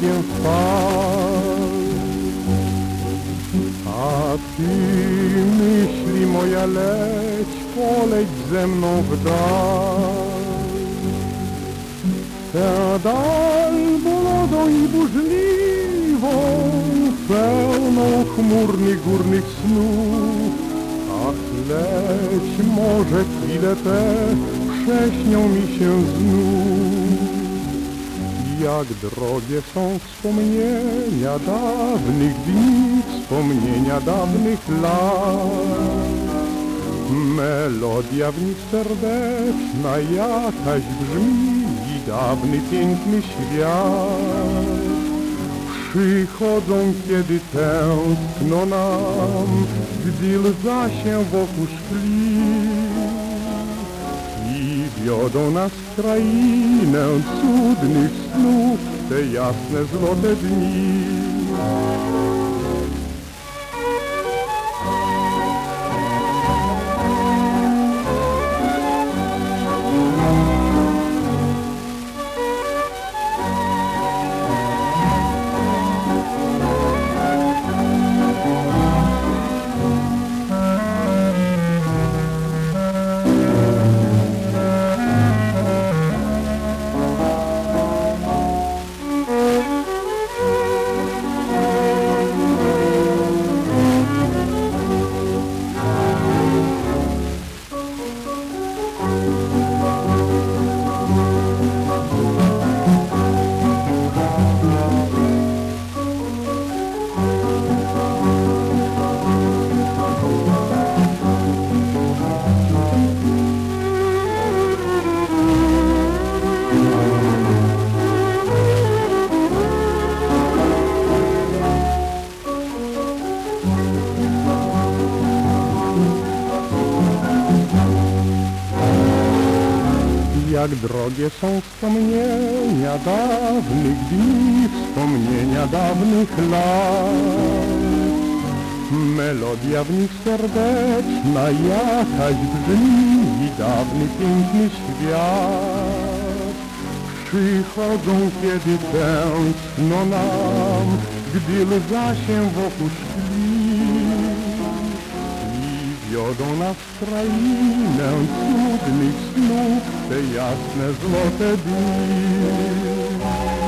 blaskiem fal. A ty, myśli moja, poleć ze mną w dal. Tę dal błodą i burzliwą, pełną chmurnych górnych snów. Ach, leć, może chwile te prześnią mi się znów. Jak drogie są wspomnienia dawnych dni, wspomnienia dawnych lat. Melodia w nich serdeczna jakaś brzmi i dawny piękny świat. Przychodzą, kiedy tęskno nam, gdy łza się wokół szkli. I wiodą nas w krainę cudnych snów, te jasne, złote dni. Jak drogie są wspomnienia dawnych dni, wspomnienia dawnych lat. Melodia w nich serdeczna jakaś brzmi i dawny piękny świat. Przychodzą, kiedy tęskno nam, gdy łza się wokół szkli. Wiodą nas w krainę cudnych snów, te jasne, złote dni.